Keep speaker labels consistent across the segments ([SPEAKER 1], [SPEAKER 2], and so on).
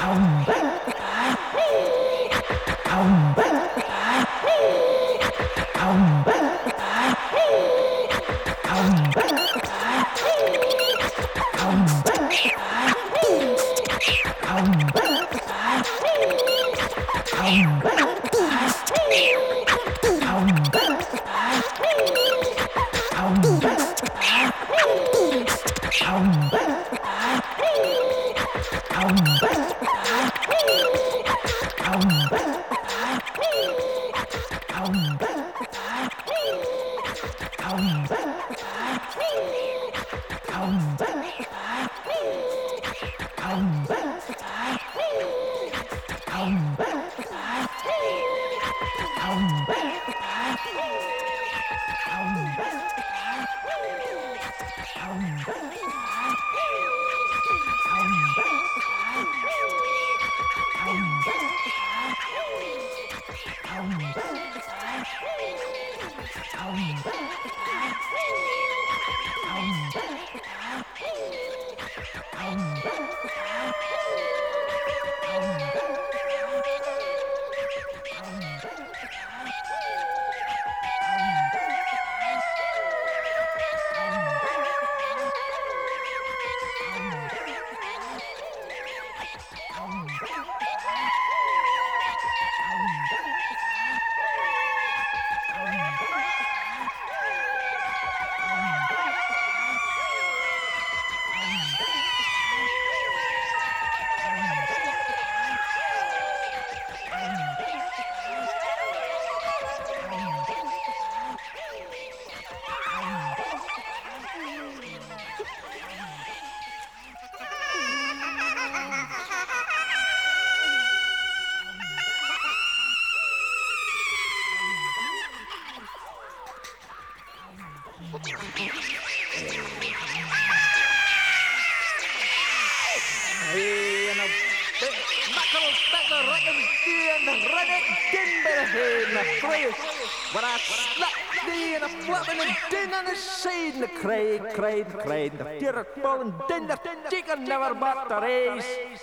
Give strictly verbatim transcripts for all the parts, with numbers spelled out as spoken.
[SPEAKER 1] Craig, Craig, Craig, the deer fallen, then the chicken never bought the race.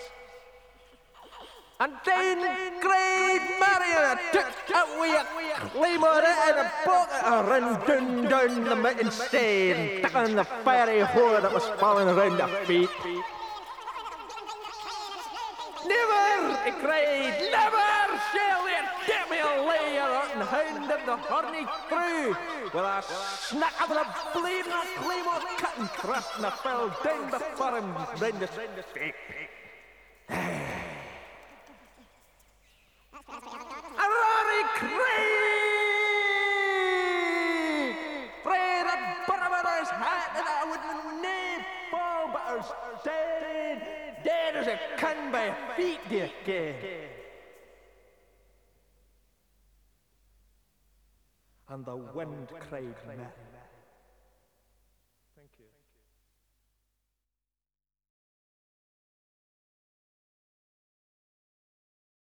[SPEAKER 1] And then Craig Marion took away a claymore and a bucket and ran down, down the mountain stair and took on the fiery whore that was falling around their feet. Never, he cried, never shall there get me a layer and hound of the horny crew. With a snack of the bleeding claymore cut and thrust and I fell down before him round the stake. A roaring cry! Pray the barber's hat and I wouldn't name fall, but I was dead, dead as a can by a feet, dear kid. And the wind cried merry.